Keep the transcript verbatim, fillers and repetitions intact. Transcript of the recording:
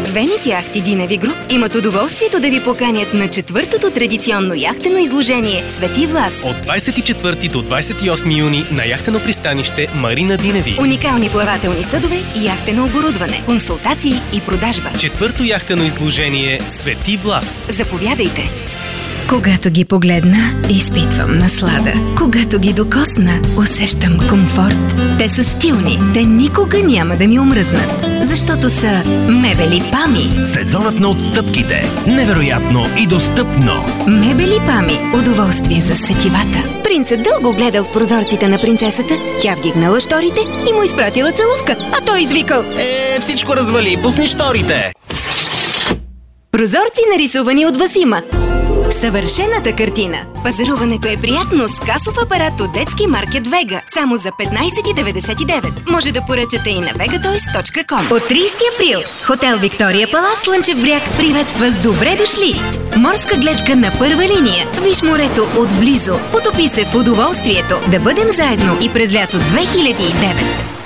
Венет яхти Диневи Груп имат удоволствието да ви поканят на четвъртото традиционно яхтено изложение Свети Влас. От двадесет и четвърти до двадесет и осми юни на яхтено пристанище Марина Диневи. Уникални плавателни съдове и яхтено оборудване, консултации и продажба. Четвърто яхтено изложение Свети Влас. Заповядайте! Когато ги погледна, изпитвам наслада. Когато ги докосна, усещам комфорт. Те са стилни, те никога няма да ми омръзнат. Защото са мебели Пами. Сезонът на отстъпките. Невероятно и достъпно. Мебели Пами. Удоволствие за сетивата. Принцът дълго гледал в прозорците на принцесата, тя вдигнала щорите и му изпратила целувка, а той извикал: Е, всичко развали, пусни щорите! Прозорци, нарисувани от Васима. Съвършената картина. Пазаруването е приятно с касов апарат от детски маркет Вега. Само за петнадесет деветдесет и девет. Може да поръчате и на вегатойс точка ком. От тридесети април Хотел Виктория Палас, Слънчев бряг приветства с добре дошли. Морска гледка на първа линия. Виж морето отблизо. Потопи се в удоволствието. Да бъдем заедно и през лято две хиляди и девет.